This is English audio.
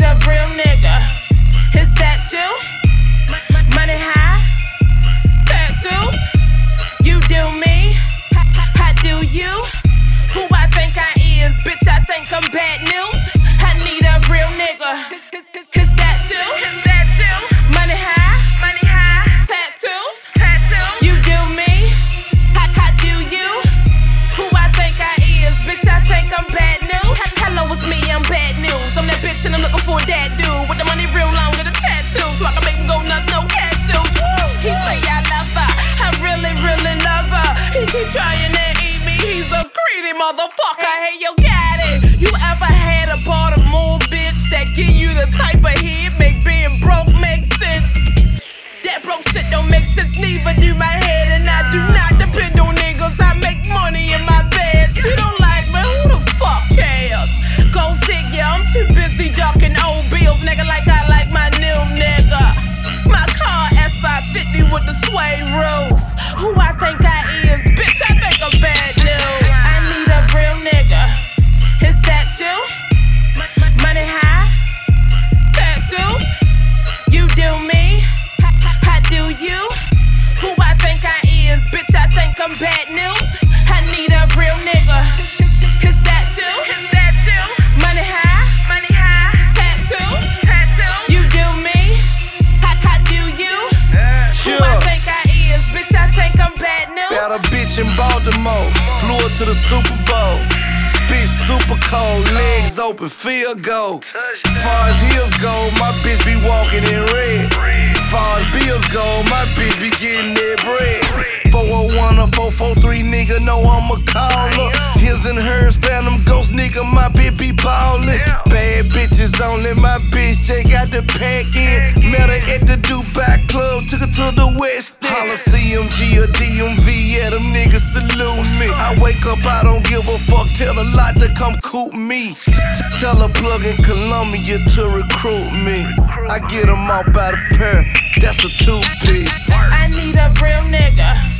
need a real nigga. Is that you? Money high, tattoos. You do me, I do you. Who I think I is, bitch, I think I'm bad news. I need a real nigga. Is that you? Money high, tattoos. You do me, I do you. Who I think I is, bitch, I think I'm bad news. Hello, it's me, I'm bad news. I'm that bitch and I'm looking for that dude with the money real long and the tattoos, so I can make him go nuts, no cashews. He say I love her, I really, really love her. He keep trying to eat me, he's a greedy motherfucker. Hey, yo, got it. You ever had a Baltimore bitch that give you the type of head make being broke make sense? That broke shit don't make sense, neither do my head. And I do not depend on niggas, I make money in my bed. She don't like me, who the fuck cares? Go figure, I'm too busy ducking old bills, nigga, like I like my new nigga. My car S550 with the suede roof. Who I think I is, bitch, I think I'm bad news. I need a real nigga. Is that you? Money high, tattoos. You do me, I do you. Who I think I is, bitch, I think I'm bad news. I need a real nigga. Is that you? Money high, tattoos. You do me, I do you. Who I think I is, bitch, I think I'm bad news. Got a bitch in Baltimore, flew her to the Super Bowl. Bitch super cold, legs open, field goal. Far as heels go, my bitch be walking in red. Far as bills go, my bitch be getting that bread. 401 or 443, nigga, know I'm a caller. His and hers, phantom ghost, nigga, my bitch be ballin'. Bad bitches only, my bitch just got the pack in. Met her at the Dubai Club, took her to the West End. Holla CMG or DMV, yeah, them niggas salute me. I wake up, I don't give a fuck, tell a lot to come coop me. Tell a plug in Columbia to recruit me. I get them all by the pair, that's a two-piece. I need a real nigga.